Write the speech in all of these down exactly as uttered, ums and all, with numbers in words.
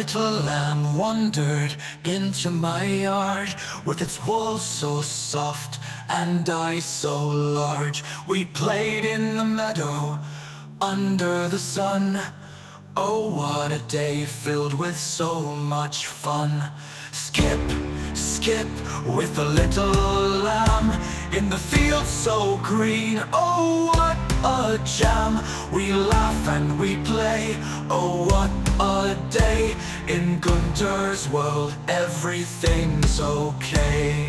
little lamb wandered into my yard, with its wool so soft and eyes so large. We played in the meadow under the sun. Oh, what a day filled with so much fun. Skip, skip with the little lamb in the field so green. Oh, what a jam. We laugh and we play. Oh, what a day. In Gunter's world everything's okay.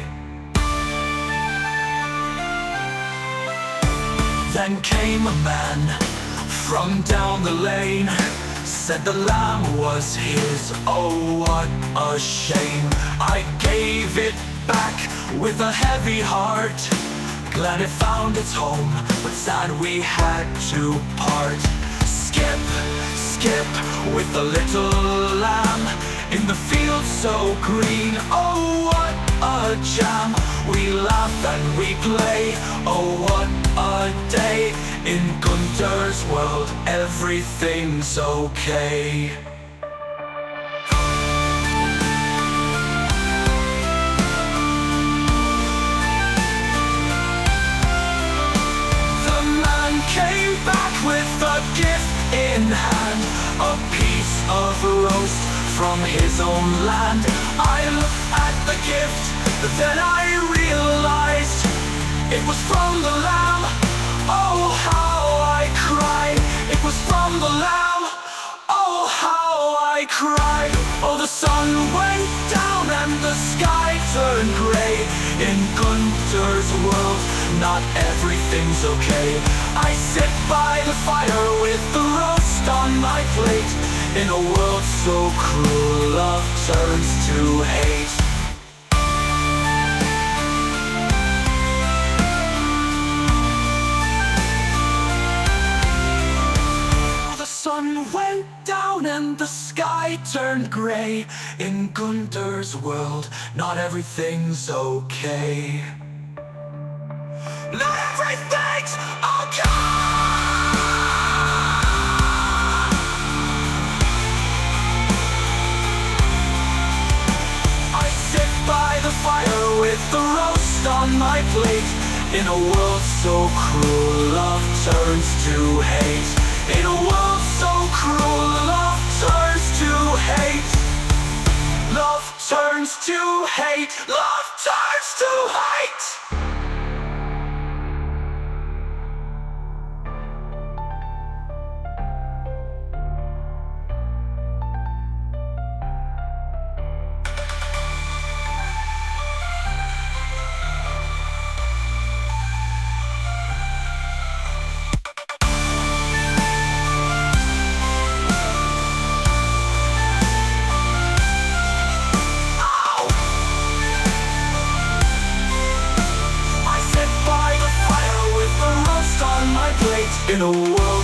Then came a man from down the lane, said the lamb was his. Oh, what a shame. I gave it back with a heavy heart, glad it found its home, but sad we had to part. Skip, skip with the little lamb in the field so green. Oh, what a jam. We laugh and we play. Oh, what a day. In Gunter's world everything's okay. The man came back with a gift in hand, a piece of roast from his own land. I looked at the gift, then I realized it was from the lamb. Oh, how I cried. It was from the lamb. Oh, how I cried. Oh, the sun went down and the sky turned gray. In Gunter's world, not everything's okay. I sit by the fire with the roast on my plate. In a world so cruel, love turns to hate. The sun went down and the sky turned gray. In Gunter's world, not everything's okay. Not everything's okay! I sit by the fire with the roast on my plate. In a world so cruel, love turns to hate. In a world so cruel, love turns to hate. Love turns to hate. Love turns to hate. In a world